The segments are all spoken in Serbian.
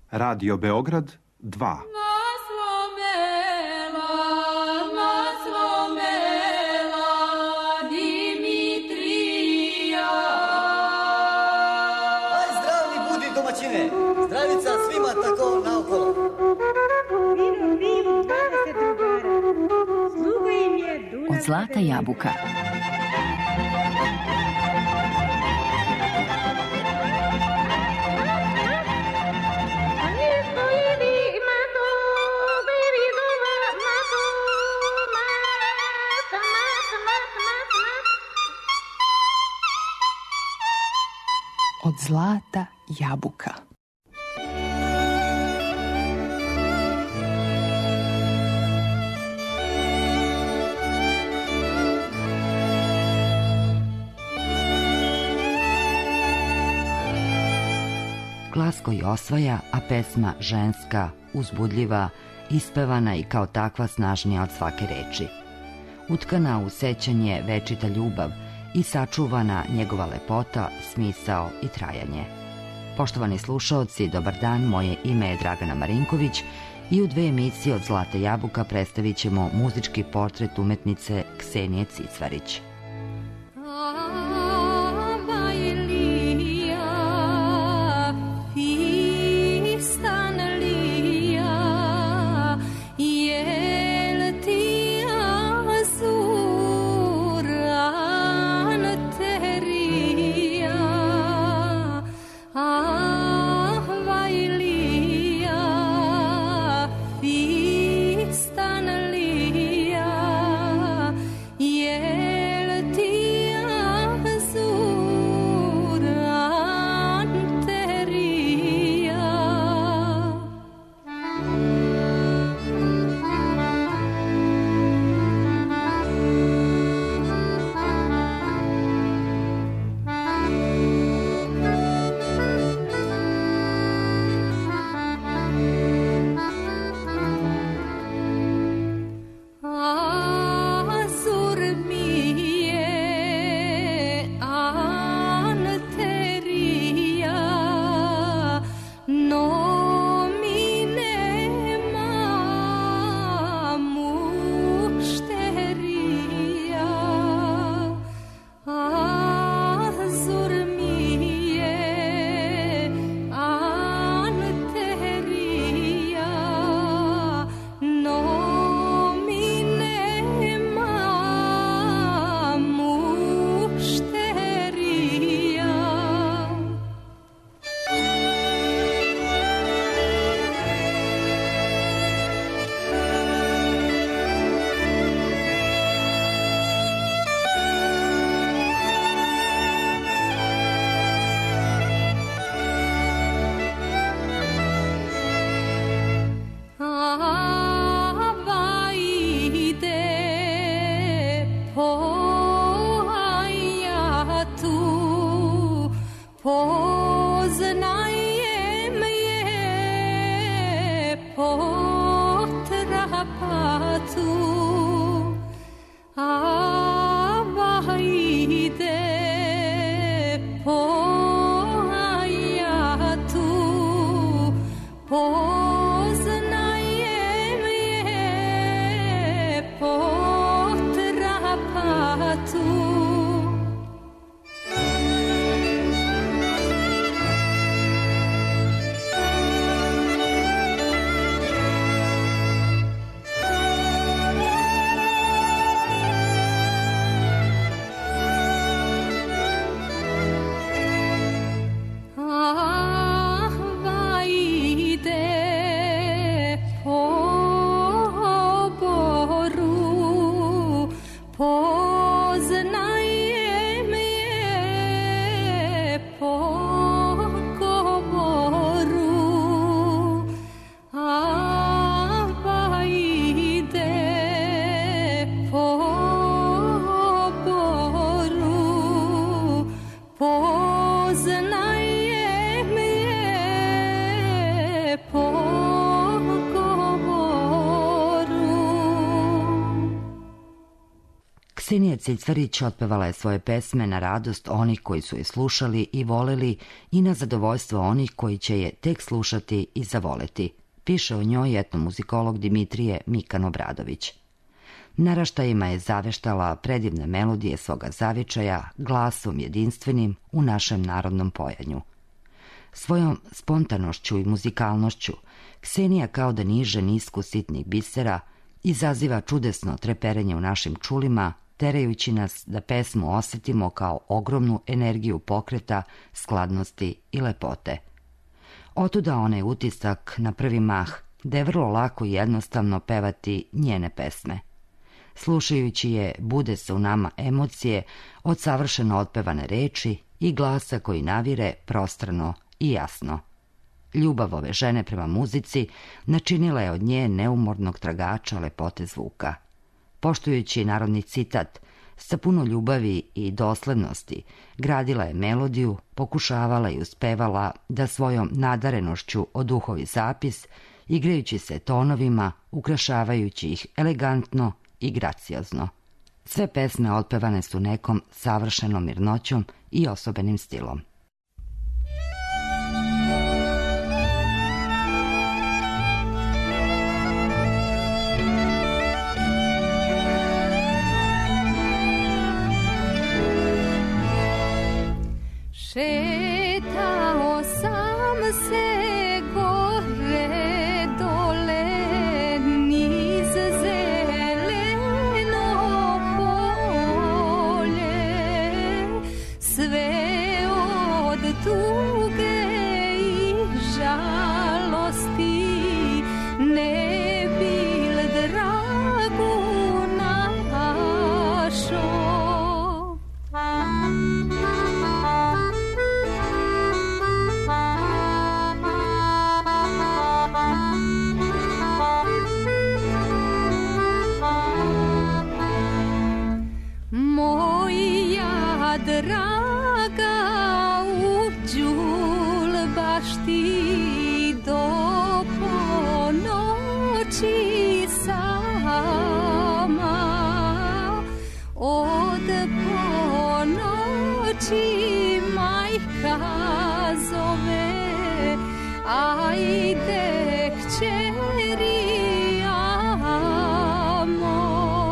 Radio Beograd 2. Zdravica svima tako naokolo. Vino, 20 drugara. Sluga im je Dunav. Od Zlata jabuka. Od Zlata jabuka. Glas koji osvaja, a pesma ženska, uzbudljiva, ispevana i kao takva snažnija od svake reči. Utkana u sećanje večita ljubav i sačuvana njegova lepota, smisao i trajanje. Poštovani slušaoci, dobar dan, moje ime je Dragana Marinković i u 2 emisije od Zlata jabuka predstavit ćemo muzički portret umetnice Ksenije Cicvarić. Ksenija Cicvarić otpevala je svoje pesme na radost onih koji su je slušali i voleli i na zadovoljstvo onih koji će je tek slušati i zavoleti, piše o njoj etnomuzikolog Dimitrije Mikan-Obradović. Naraštajima je zaveštala predivne melodije svoga zavičaja glasom jedinstvenim u našem narodnom pojanju. Svojom spontanošću i muzikalnošću Ksenija kao da niže nisku sitnih bisera izaziva čudesno treperenje u našim čulima, terajući nas da pesmu osetimo kao ogromnu energiju pokreta, skladnosti i lepote. Otuda onaj utisak na prvi mah da je vrlo lako i jednostavno pevati njene pesme. Slušajući je, bude se u nama emocije od savršeno otpevane reči i glasa koji navire prostrano i jasno. Ljubav ove žene prema muzici načinila je od nje neumornog tragača lepote zvuka. Poštujući narodni citat, sa puno ljubavi i doslednosti gradila je melodiju, pokušavala i uspevala da svojom nadarenošću oduhovi zapis, igrajući se tonovima, ukrašavajući ih elegantno i graciozno. Sve pesme otpevane su nekom savršenom mirnoćom i osobenim stilom. Šetao sam se gore dole niz zeleno polje, sve od tuge i žalosti ne bil dragu našo. Draga u đulbašti do ponoći sama, od ponoći majka zove, ajde kćeri amo.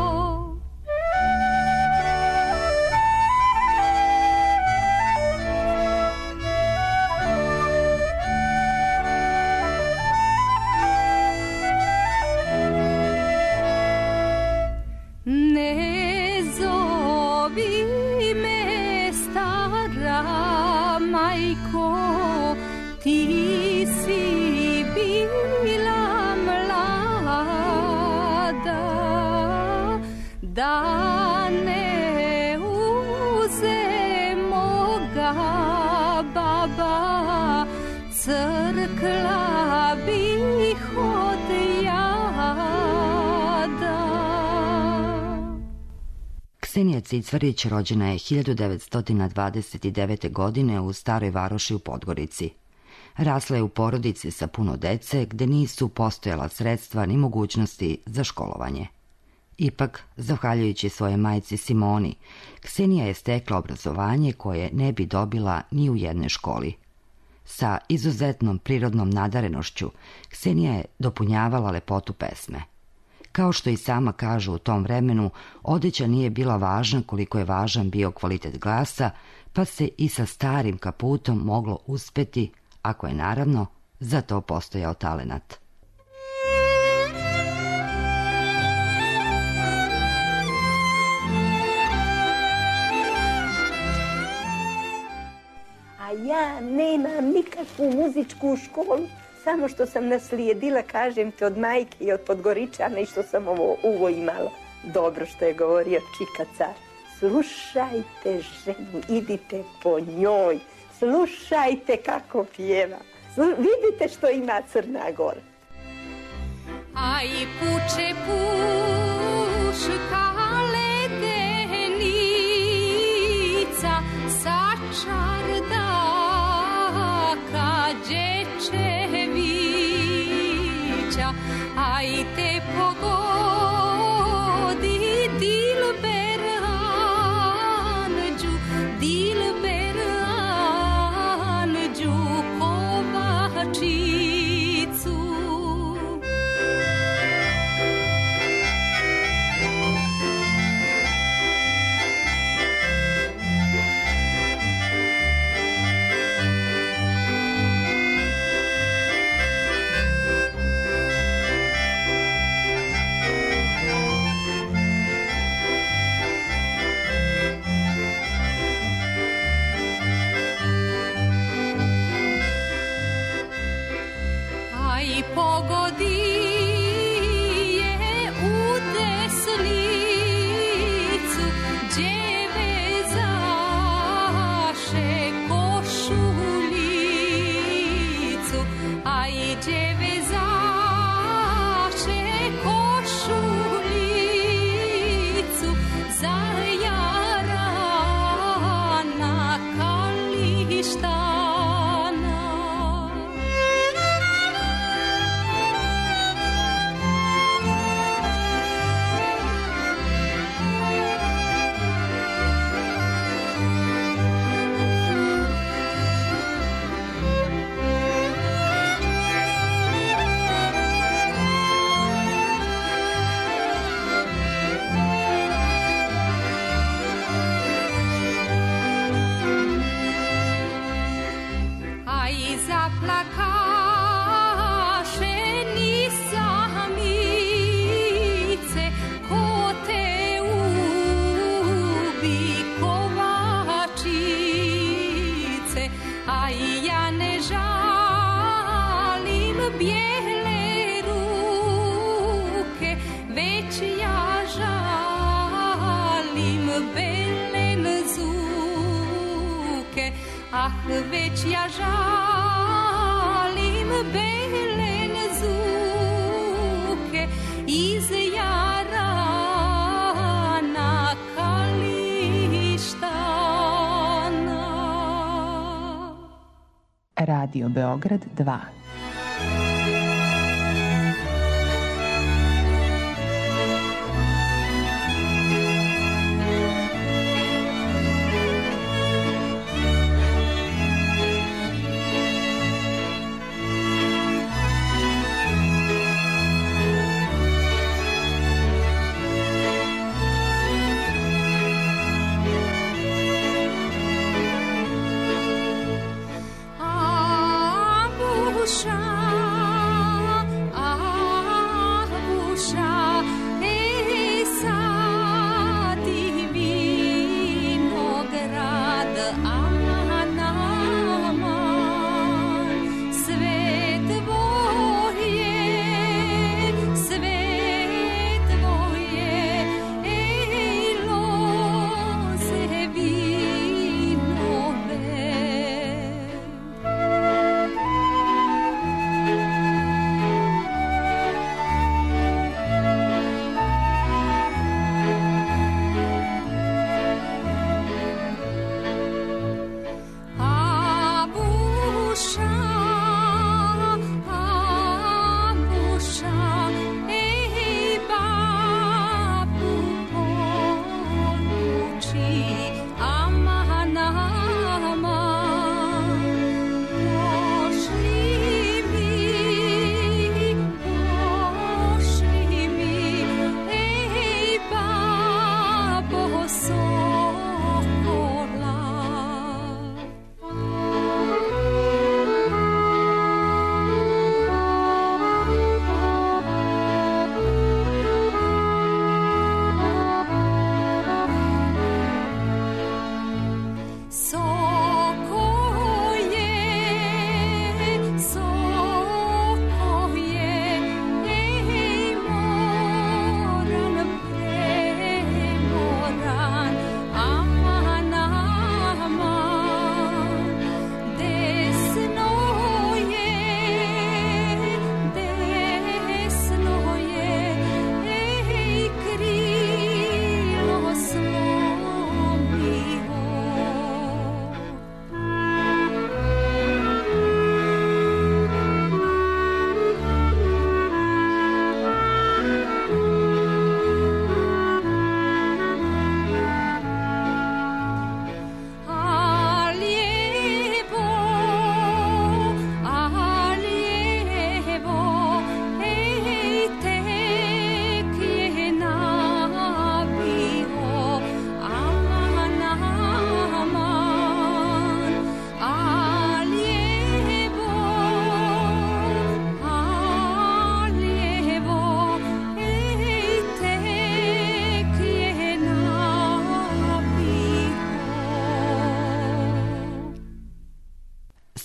Ne zovi me stara majko, ti si bila mlada, da ne uze moga baba, crkla bih od jada. Ksenija Cicvarić rođena je 1929. godine u Staroj Varoši u Podgorici. Rasla je u porodici sa puno dece gde nisu postojala sredstva ni mogućnosti za školovanje. Ipak, zahvaljujući svoje majci Simoni, Ksenija je stekla obrazovanje koje ne bi dobila ni u jednoj školi. Sa izuzetnom prirodnom nadarenošću, Ksenija je dopunjavala lepotu pesme. Kao što i sama kaže u tom vremenu, odeća nije bila važna koliko je važan bio kvalitet glasa, pa se i sa starim kaputom moglo uspeti, ako je naravno za to postojao talenat. A ja nemam nikakvu muzičku školu, samo što sam naslijedila, kažem te, od majke i od Podgoričana i što sam ovo imala. Dobro što je govorio Čika car. Slušajte ženu, idite po njoj, slušajte kako pjeva. Vidite što ima Crna Gora. A i puče puška ledenica sa čardaka dječevića, a i te pogodi Dilbera a i pogodi je u desnicu, djeve zaše košuljicu, a i djeve zaše košuljicu, zajarana kalištana. Već ja žalim belen zuke iz jarana kalištana. Radio Beograd 2. Buš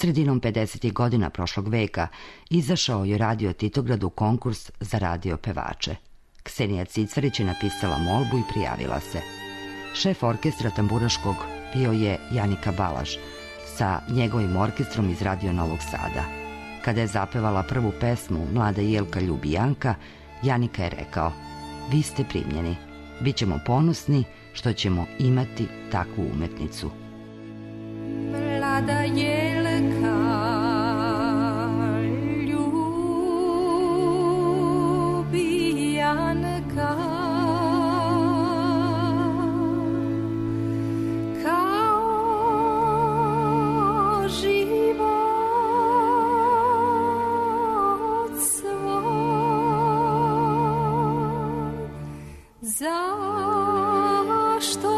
Sredinom 50. godina prošlog veka izašao je Radio Titograd u konkurs za radio pevače. Ksenija Cicvarić je napisala molbu i prijavila se. Šef orkestra tamburaškog bio je Janika Balaž sa njegovim orkestrom iz Radio Novog Sada. Kada je zapevala prvu pesmu Mlada Jelka ljubi Janka, Janika je rekao: vi ste primljeni, bit ćemo ponosni što ćemo imati takvu umetnicu. Mlada Jelka ljubi Janka, kao život svoj. Zašto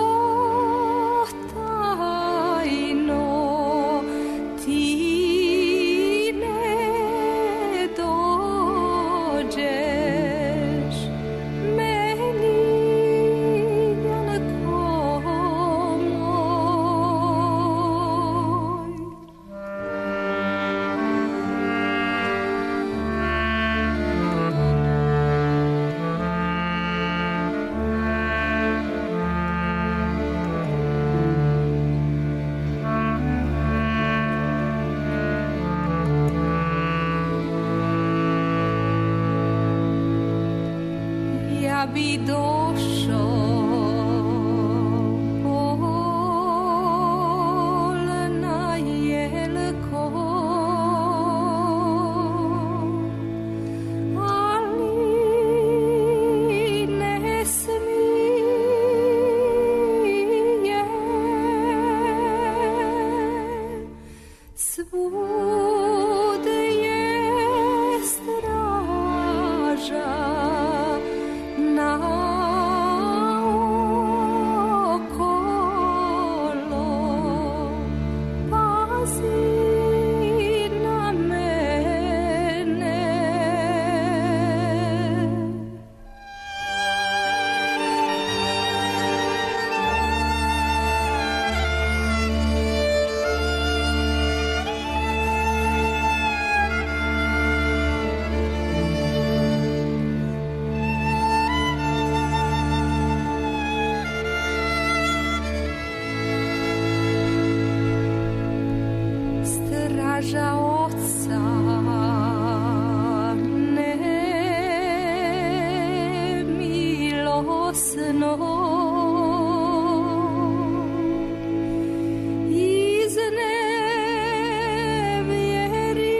tajno ti ne dođeš meni, Janko moj? Ja bi došao polna Jelko, ali ne smije. Svud je straža naokolo, pazi na mene. Straža oca nemilosno iznevjeri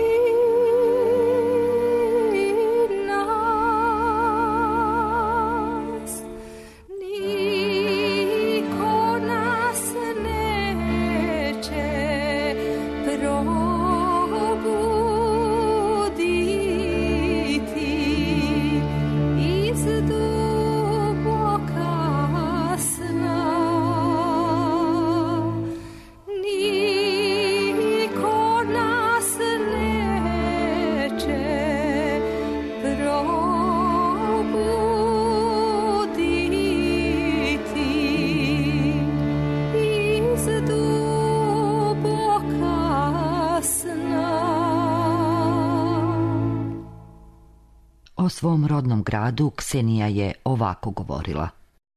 nas. Niko nas neće probuditi iz duboka sna. Niko nas neće probuditi iz duboka sna. O svom rodnom gradu Ksenija je ovako govorila.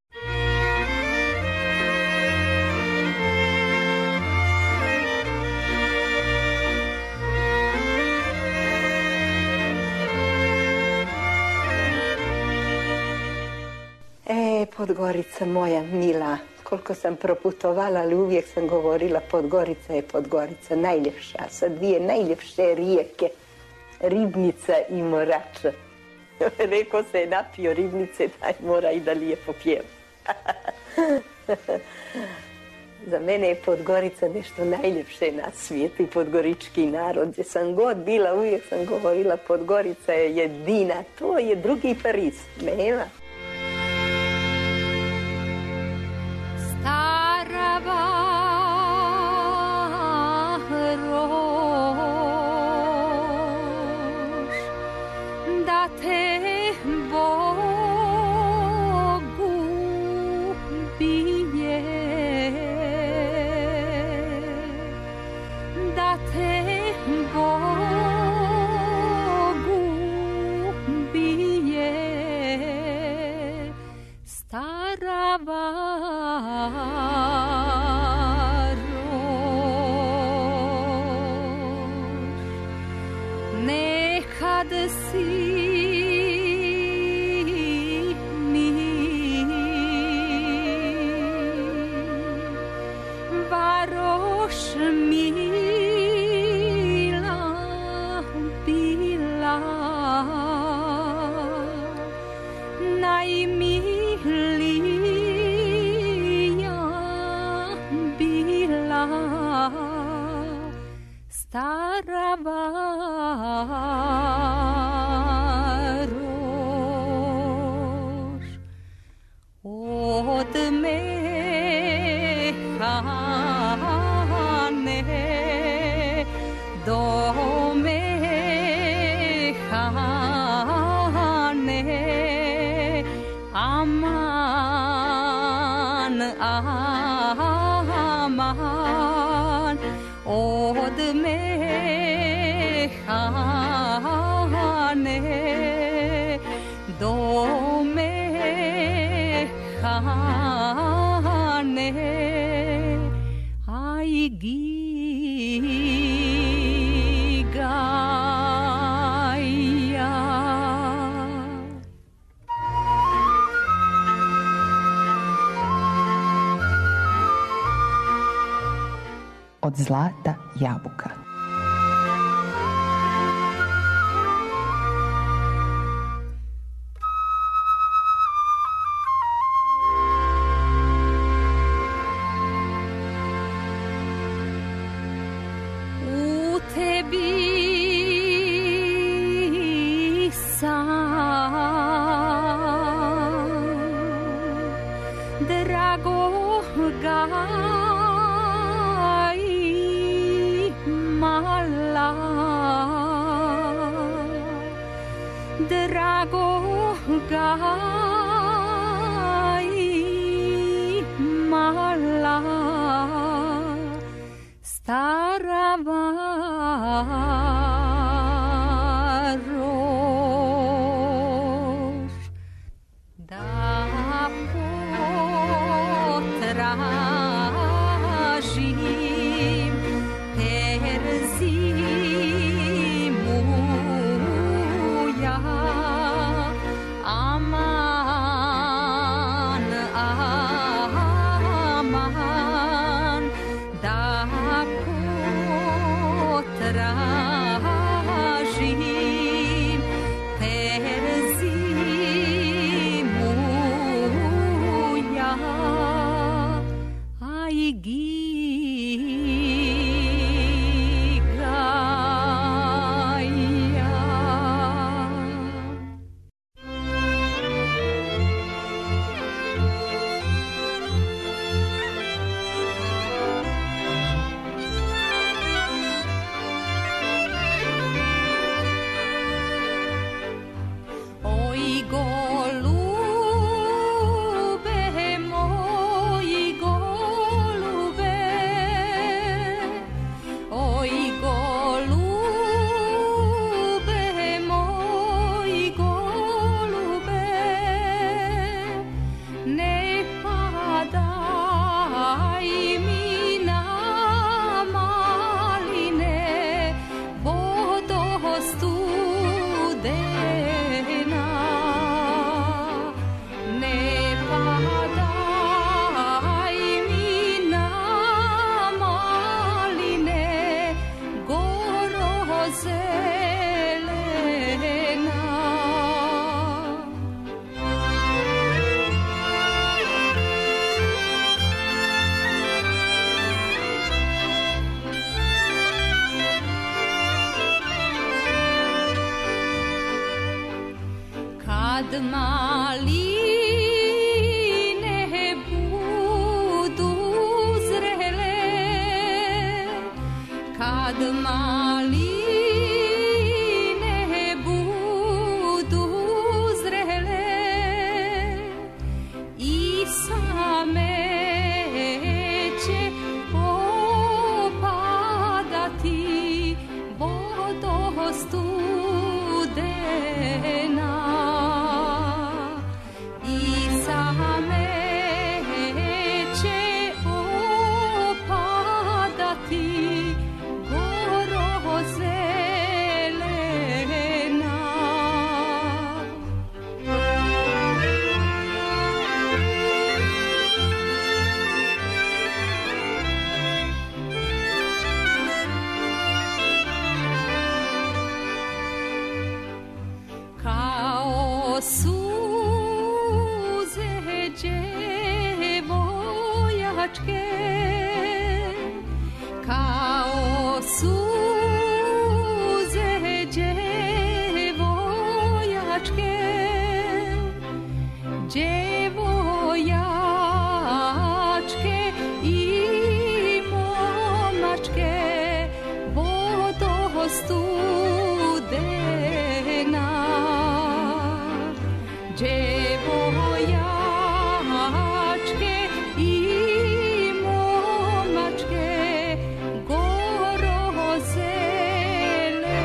Podgorica moja mila, koliko sam proputovala, ali uvijek sam govorila Podgorica je Podgorica, najljepša, sa dvije najljepše rijeke, Ribnica i Morača. Rekao se je napio Ribnice, taj mora i da lijepo pjeva. Za mene je Podgorica nešto najljepše na svijetu i podgorički narod. Gdje sam god bila, uvijek sam govorila Podgorica je jedina, to je drugi Pariz, nema. Stara varoš, da te Bogu bije, da te Od zlata jabuka. U tebi sam dragoga dragoga i mala stara varoš da potražim Terzimu ja aman, aman da potražim Terzimu ja aj kad maline budu zrele, kad maline budu zrele i same će opadati vodostudena. suze djevojačke, kao suze djevojačke, djevojačke i momačke, vodostudena, djevojačke i momačke, goro zelena.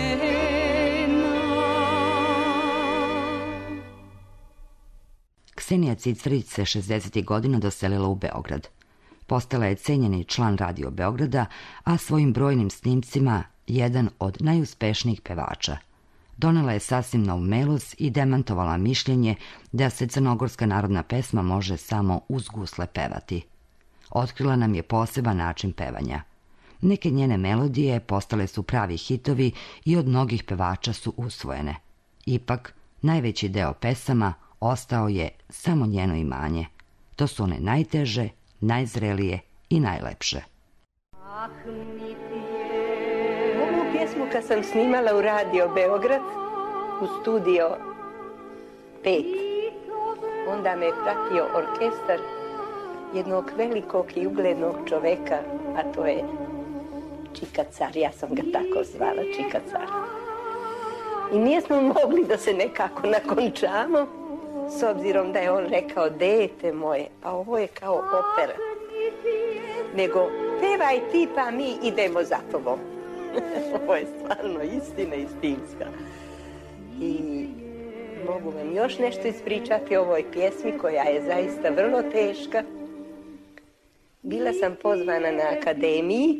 Ksenija Cicfrić se 60. godina doselila u Beograd. Postala je cenjeni član Radio Beograda, a svojim brojnim snimcima jedan od najuspešnijih pevača. Donela je sasvim nov melos i demantovala mišljenje da se crnogorska narodna pesma može samo uz gusle pevati. Otkrila nam je poseban način pevanja. Neke njene melodije postale su pravi hitovi i od mnogih pevača su usvojene. Ipak, najveći deo pesama ostao je samo njeno imanje. To su one najteže, najzrelije i najlepše. Ovu pjesmu kad sam snimala u Radio Beograd, u studio 5, onda me je pratio orkestar jednog velikog i uglednog čoveka, a to je Čika Car, ja sam ga tako zvala, Čika Car. I nismo mogli da se nekako nakončamo, s obzirom da je on rekao, dete moje, pa ovo je kao opera. Nego, pevaj ti pa mi idemo za tobom. Ovo je stvarno istina istinska. I mogu vam još nešto ispričati o ovoj pjesmi koja je zaista vrlo teška. Bila sam pozvana na akademiji.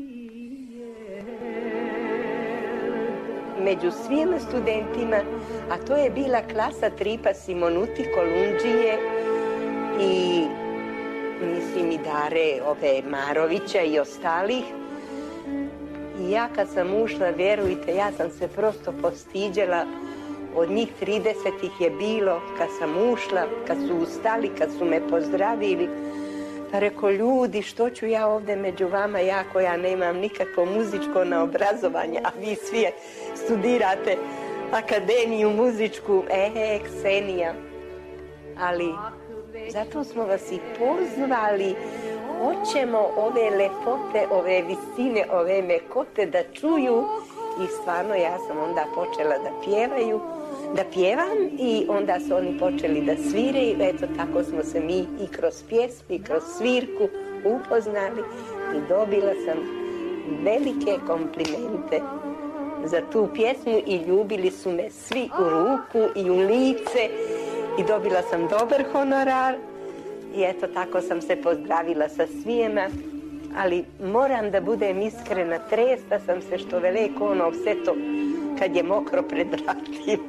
Među svim studentima, a to je bila klasa Tripa Simonuti, Kolundžije i mislim i Dare ove Marovića i ostalih. I ja kad sam ušla, vjerujte, ja sam se prosto postiđala. Od njih 30 ih je bilo kad sam ušla, kad su ustali, kad su me pozdravili. Pa reko, ljudi, što ću ja ovdje među vama, ja koja nemam nikakvo muzičko naobrazovanje, a vi svi studirate akademiju muzičku, Ksenija. Ali zato smo vas i pozvali, hoćemo ove lepote, ove visine, ove mekote da čuju. I stvarno ja sam onda počela da pjevam i onda su oni počeli da sviraju. Eto, tako smo se mi i kroz pjesmu i kroz svirku upoznali i dobila sam velike komplimente za tu pjesmu i ljubili su me svi u ruku i u lice i dobila sam dobar honorar i eto, tako sam se pozdravila sa svijema. Ali moram da budem iskrena, tresta sam se što veleko ono vse to kad je mokro pred vratima.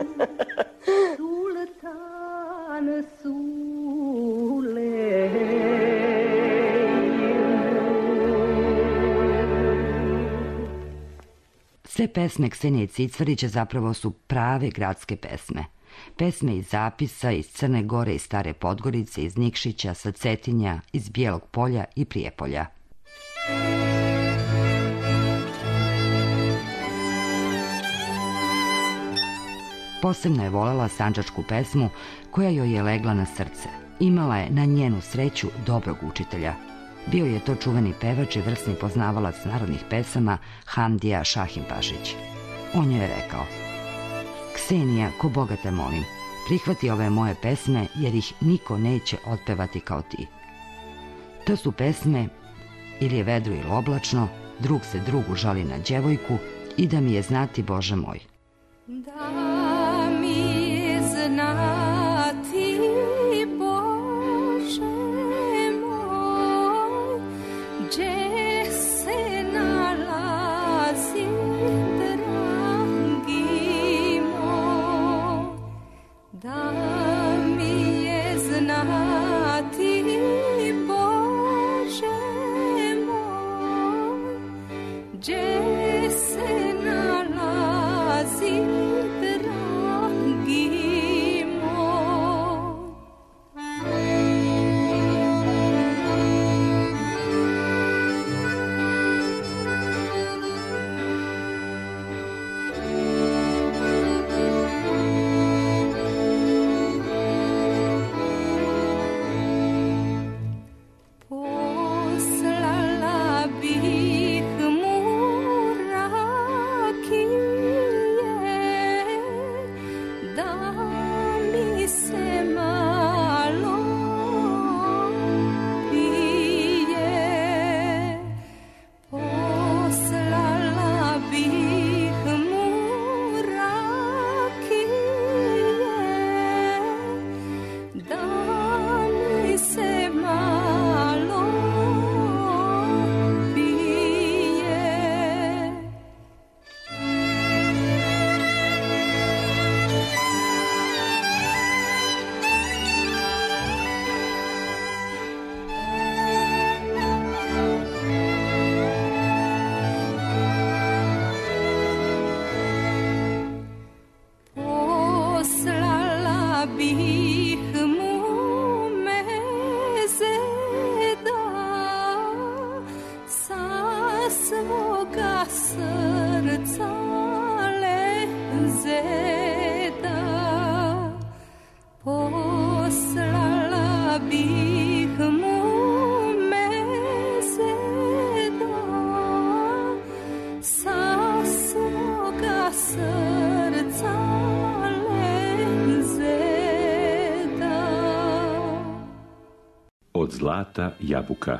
Sultan Sule. Sve pesme Ksenije Cicfarića zapravo su prave gradske pesme. Pesme iz Zapisa, iz Crne Gore, iz Stare Podgorice, iz Nikšića, sa Cetinja, iz Bijelog Polja i Prijepolja. Posebno je voljela sandžačku pesmu koja joj je legla na srce. Imala je na njenu sreću dobrog učitelja. Bio je to čuveni pevač i vrsni poznavalac narodnih pesama Hamdija Šahimpašić. On joj je rekao: Ksenija, ko Boga te molim, prihvati ove moje pesme jer ih niko neće otpevati kao ti. To su pesme Ili je vedro ili oblačno, Drug se drugu žali na djevojku i Da mi je znati Bože moj. Da mi je znati Bože moj, gdje se nalazi dragi moj. Da mi je znati Bože moj, gdje se nalazi dragi Od zlata jabuka.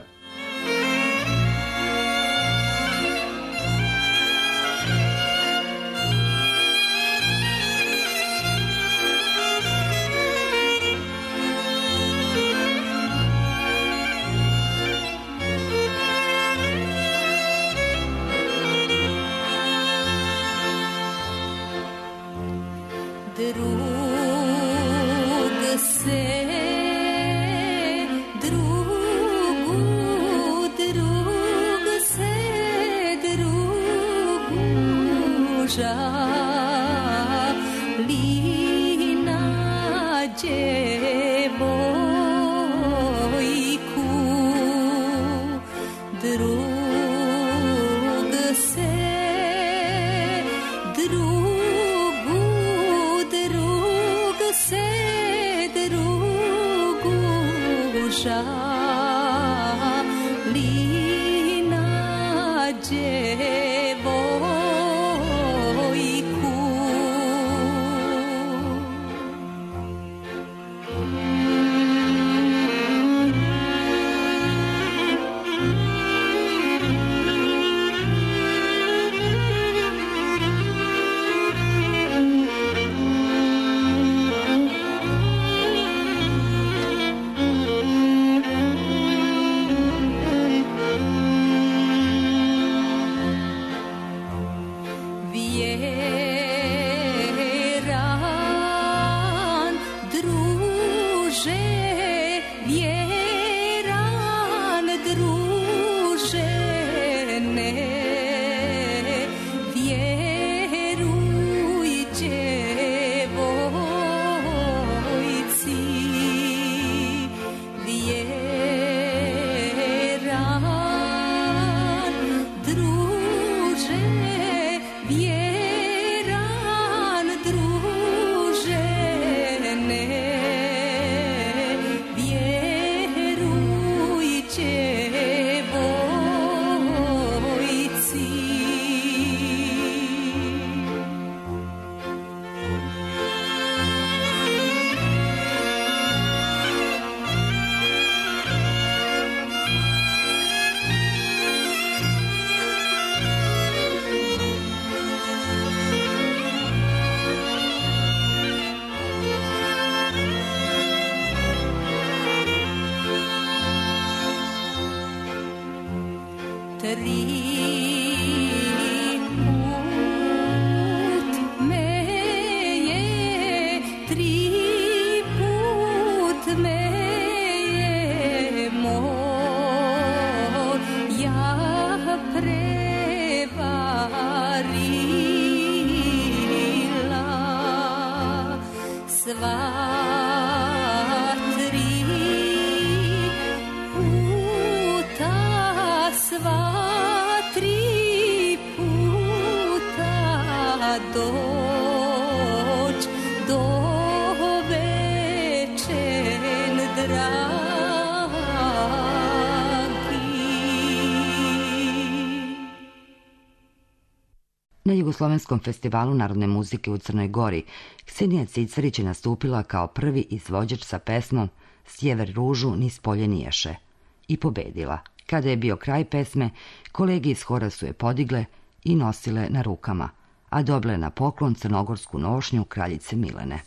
Na Jugoslovenskom festivalu narodne muzike u Crnoj Gori Ksenija Cicvarić je nastupila kao prvi izvođač sa pesmom Sjever ružu niz polje niješe i pobedila. Kada je bio kraj pesme, kolege iz hora su je podigle i nosile na rukama, a dobile na poklon crnogorsku nošnju kraljice Milene.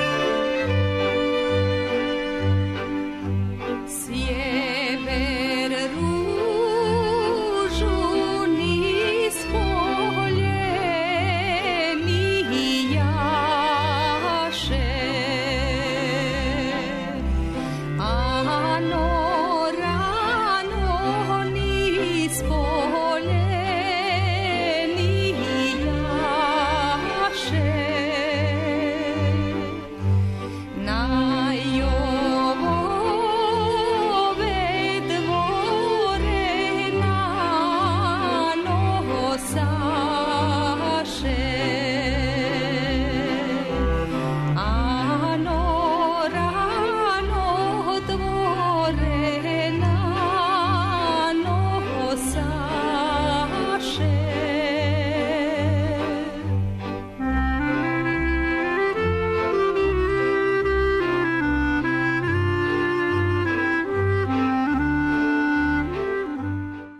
Sjever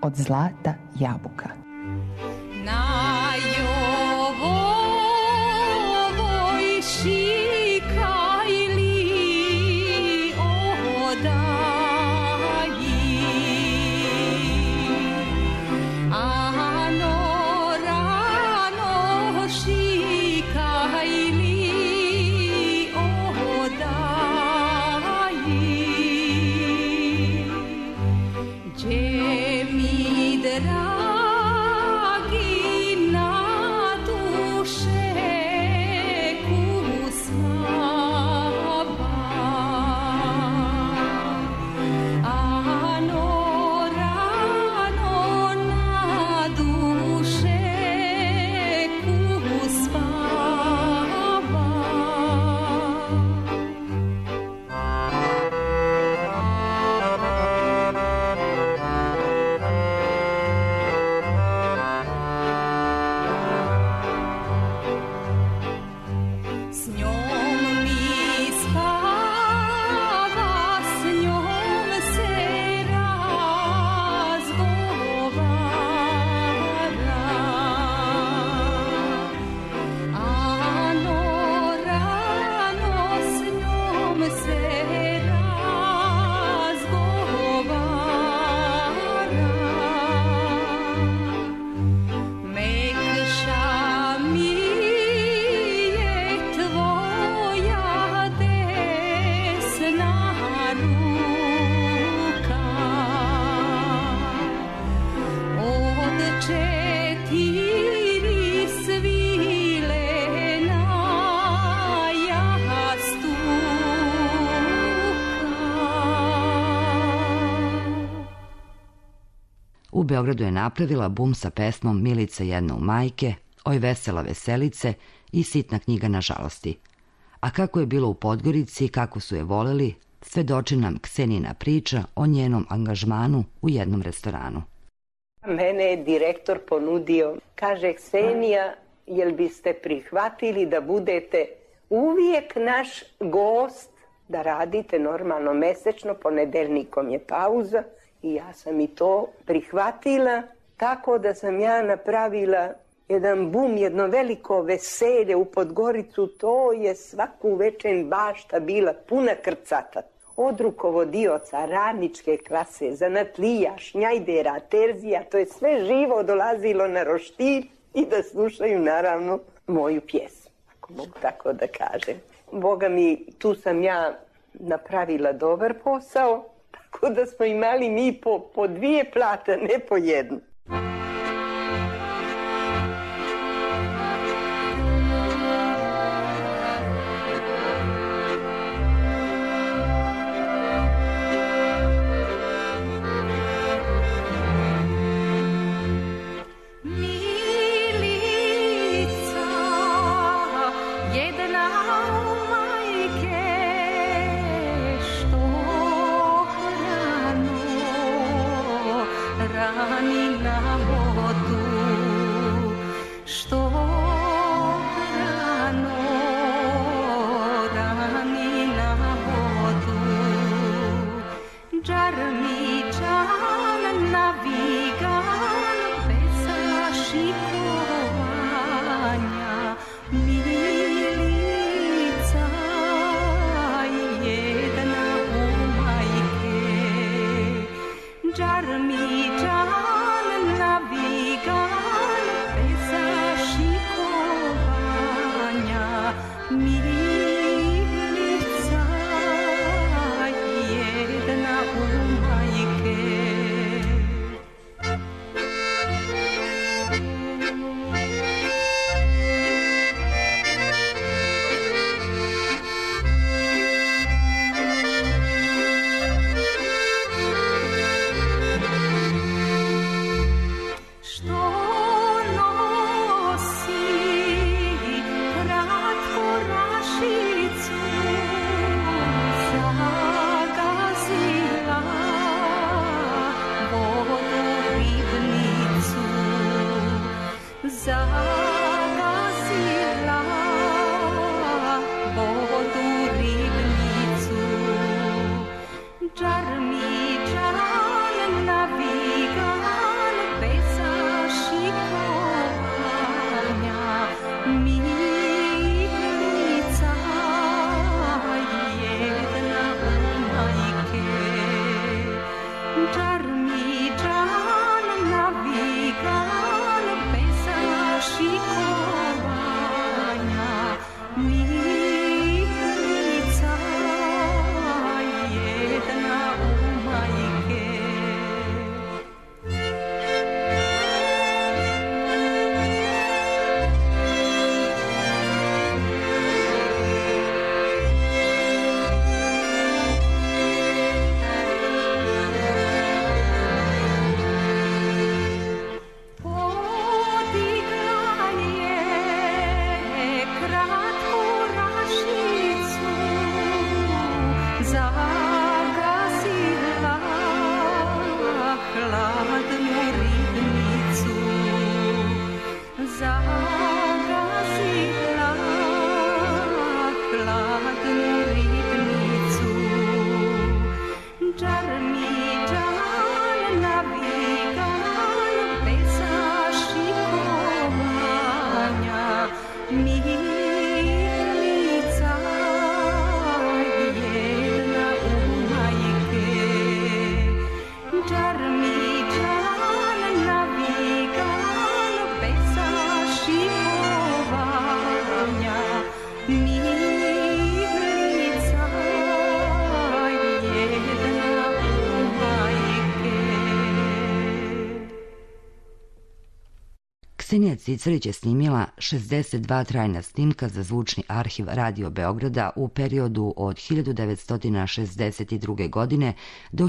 od zlata jabuka. Na jovovoj šikajli odaji, ano rano šikajli odaji. Gdje mi dragi na duše kusava, ano rano na duše kusava. S njom mi spava, s njom se razgovara, ano rano s njom se razgovara. Mekša mi je tvoja desna ruka, od 4 svilena jastuka. U Beogradu je napravila bum sa pesmom Milica jedna u majke, Oj vesela veselice i Sitna knjiga na žalosti. A kako je bilo u Podgorici, kako su je voleli, svedoči nam Ksenina priča o njenom angažmanu u jednom restoranu. Mene je direktor ponudio, kaže Ksenija, jel biste prihvatili da budete uvijek naš gost, da radite normalno mesečno, ponedeljnikom je pauza i ja sam i to prihvatila, tako da sam ja napravila jedan bum, jedno veliko veselje u Podgoricu, to je svaku večer bašta bila puna krcata. Od rukovodioca, radničke klase, zanatlija, šnjajdera, terzija, to je sve živo dolazilo na roštilj i da slušaju naravno moju pjesmu, ako mogu tako da kažem. Boga mi, tu sam ja napravila dobar posao, tako da smo imali mi po 2 plate, ne po jednu. Milica jedna u majke, što rano rani na vodu, što rano rani na vodu. Džar mi džan navigan bez šikovanja, Milica jedna u majke. Džar mi džan navigan bez šikovanja, Milica jedna u majke. Ksenija Cicarić je snimila 62 trajna snimka za zvučni arhiv Radio Beograda u periodu od 1962. godine do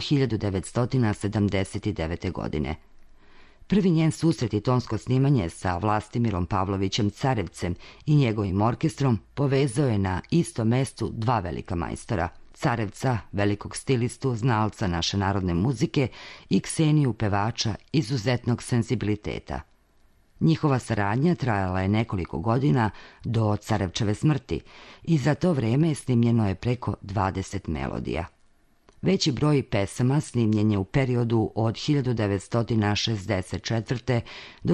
1979. godine. Prvi njen susret i tonsko snimanje sa Vlastimirom Pavlovićem Carevcem i njegovim orkestrom povezao je na istom mestu dva velika majstora. Carevca, velikog stilistu, znalca naše narodne muzike, i Kseniju, pevača izuzetnog senzibiliteta. Njihova saradnja trajala je nekoliko godina do Carevčeve smrti i za to vreme snimljeno je preko 20 melodija. Veći broj pesama snimljen je u periodu od 1964. do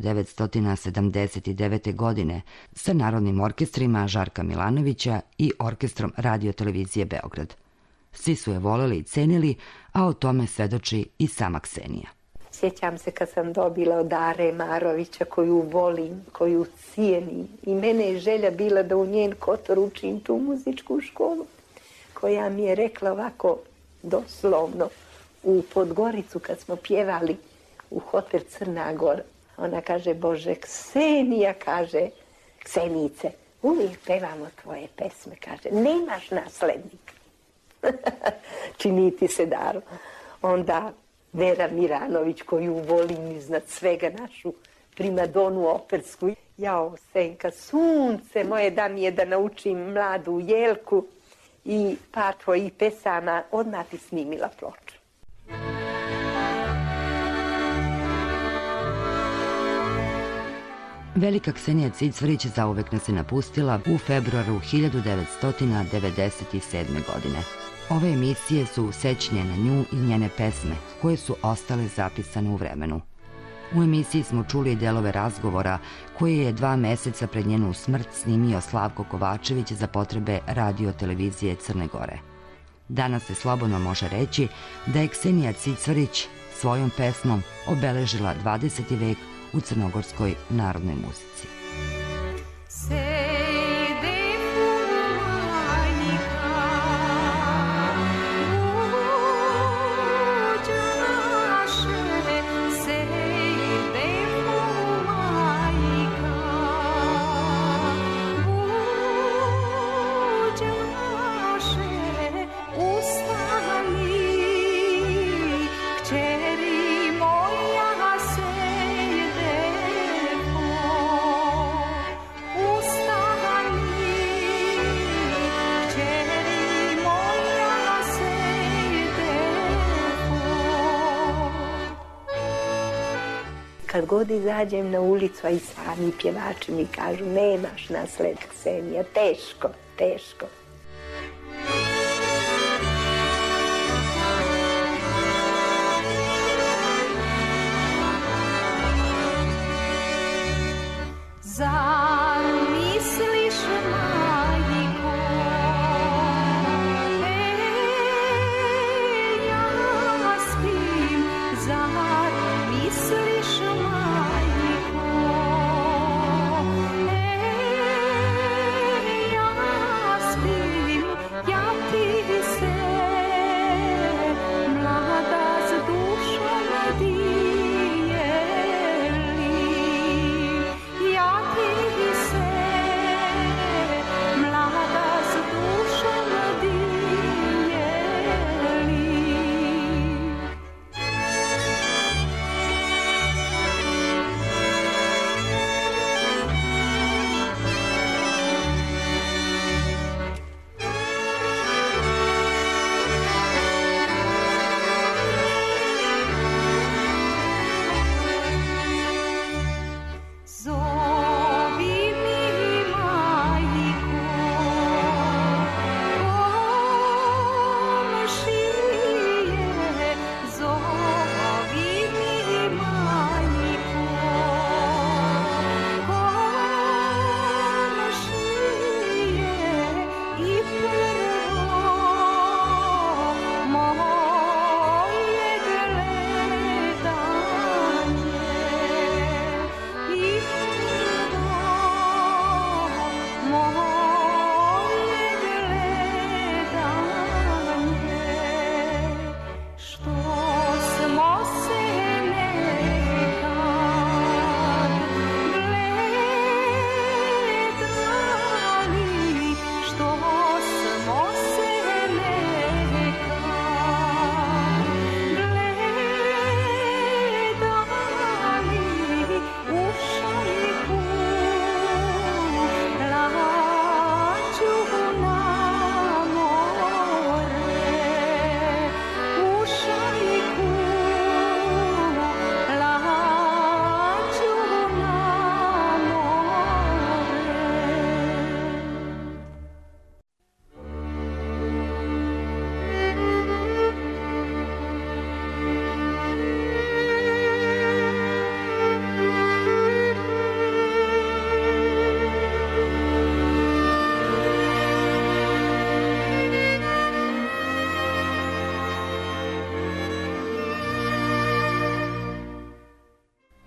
1979. godine sa narodnim orkestrima Žarka Milanovića i orkestrom Radio-televizije Beograd. Svi su je voleli i cenili, a o tome svedoči i sama Ksenija. Sjećam se kad sam dobila od Are Marovića, koju volim, koju cijenim. I mene je želja bila da u njen kotor učim tu muzičku školu, koja mi je rekla ovako, doslovno, u Podgoricu kad smo pjevali u hotel Crna Gora. Ona kaže, Bože, Ksenija, kaže, Ksenice, uvijek pevamo tvoje pesme, kaže, nemaš naslednika. Čini ti se, Daro. Onda Vera Miranović, koju volim iznad svega, našu primadonu opersku. Jao, Senka, sunce moje, da mi je da naučim mladu Jelku i par tvojih pesama, odmah ti snimila ploču. Velika Ksenija Cicvarić zauvek nas je napustila u februaru 1997. godine. Ove emisije su sećanje na nju i njene pesme, koje su ostale zapisane u vremenu. U emisiji smo čuli delove razgovora koje je 2 meseca pred njenu smrt snimio Slavko Kovačević za potrebe Radio-televizije Crne Gore. Danas se slobodno može reći da je Ksenija Cicvarić svojom pesmom obeležila 20. vek u crnogorskoj narodnoj muzici. Kad god izađem na ulicu, a i sami pjevači mi kažu, nemaš nasled, Ksenija, teško, teško. Ja spim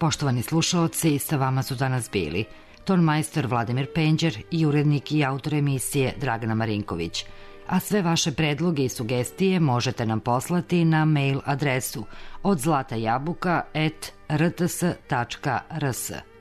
Poštovani slušaoci, sa vama su danas bili tonmajstor Vladimir Penđer i urednik i autor emisije Dragana Marinković. A sve vaše predloge i sugestije možete nam poslati na mail adresu odzlatajabuka@rts.rs.